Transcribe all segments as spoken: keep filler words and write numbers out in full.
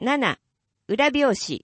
なな、裏表紙。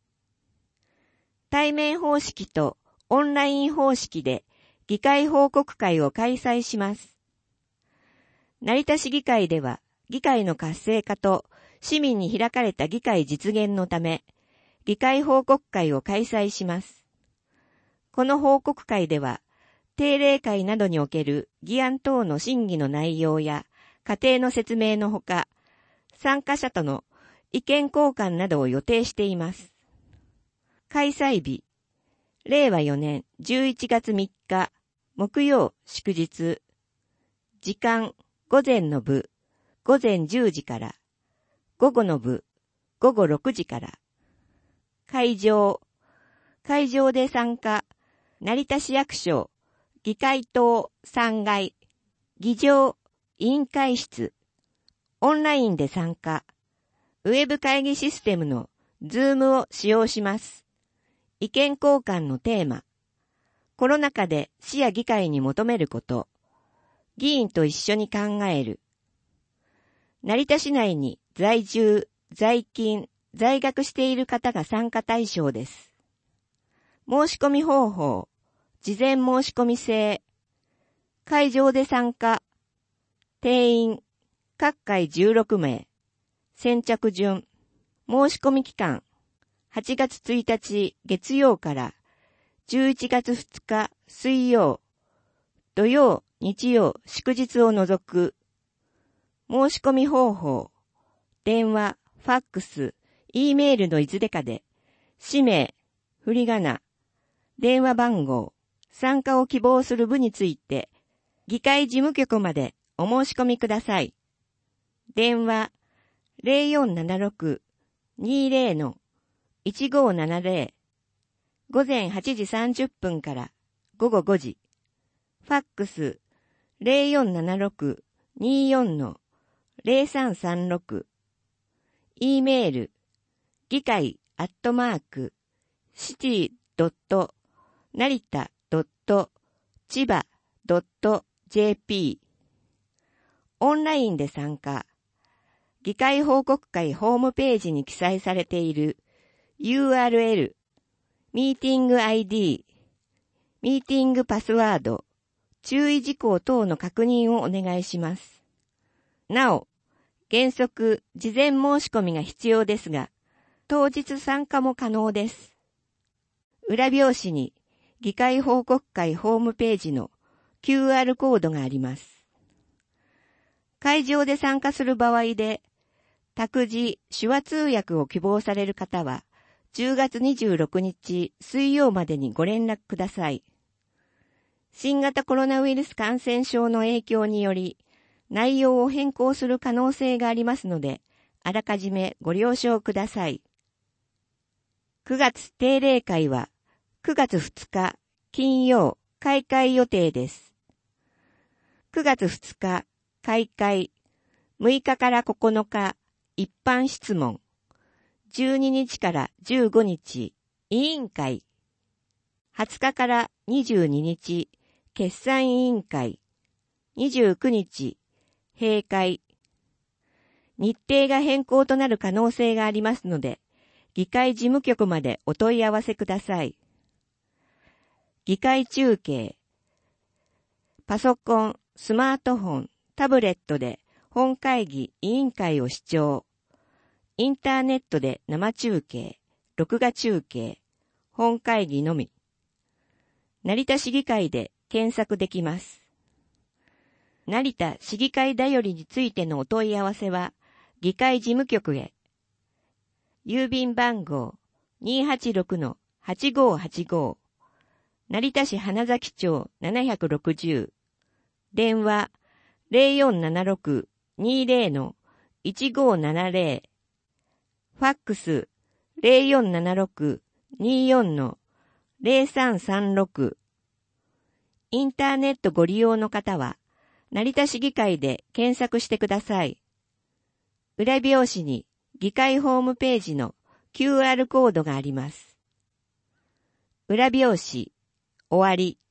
対面方式とオンライン方式で議会報告会を開催します。成田市議会では議会の活性化と市民に開かれた議会実現のため、議会報告会を開催します。この報告会では、定例会などにおける議案等の審議の内容や過程の説明のほか、参加者との意見交換などを予定しています。開催日、れいわよねんじゅういちがつみっか、木曜祝日。時間、午前の部、午前じゅうじから、午後の部、午後ろくじから。会場、会場で参加、成田市役所、議会棟さんがい、議場、委員会室、オンラインで参加、ウェブ会議システムの Zoom を使用します。意見交換のテーマ、コロナ禍で市や議会に求めること、議員と一緒に考える。成田市内に在住、在勤、在学している方が参加対象です。申し込み方法、事前申し込み制、会場で参加、定員、各回じゅうろくめい、先着順、申し込み期間、はちがつついたち月曜からじゅういちがつふつか水曜、土曜、日曜、祝日を除く。申し込み方法、電話、ファックス、E メールのいずれかで、氏名、振り仮名、電話番号、参加を希望する部について、議会事務局までお申し込みください。電話、ゼロよんななろく にゼロ いちごななゼロ、午前はちじさんじゅっぷんから午後ごじ。ファックス、ゼロよんななろく によん ゼロさんさんろく。E メール、議会アットマーク、シティドット成田ドット千葉ドット ジェーピー。オンラインで参加。議会報告会ホームページに記載されている ユーアールエル、ミーティング アイディー、ミーティングパスワード、注意事項等の確認をお願いします。なお、原則事前申し込みが必要ですが、当日参加も可能です。裏表紙に議会報告会ホームページの キューアール コードがあります。会場で参加する場合で、託児、手話通訳を希望される方は、じゅうがつにじゅうろくにち水曜までにご連絡ください。新型コロナウイルス感染症の影響により、内容を変更する可能性がありますので、あらかじめご了承ください。くがつ定例会は、くがつふつか金曜開会予定です。くがつふつか開会、むいかからここのか一般質問、じゅうににちからじゅうごにち委員会、はつかからにじゅうににち決算委員会、にじゅうくにち閉会。日程が変更となる可能性がありますので、議会事務局までお問い合わせください。議会中継。パソコン、スマートフォン、タブレットで本会議委員会を視聴。インターネットで生中継、録画中継、本会議のみ。成田市議会で検索できます。成田市議会だよりについてのお問い合わせは、議会事務局へ。郵便番号 にーはちろくのはちごーはちごー、成田市花崎町ななひゃくろくじゅう、電話 ゼロよんななろく にゼロのいちごーななゼロ、ファックス ゼロよんななろく によんのゼロさんさんろく。インターネットご利用の方は、成田市議会で検索してください。裏表紙に議会ホームページの キューアール コードがあります。裏表紙、終わり。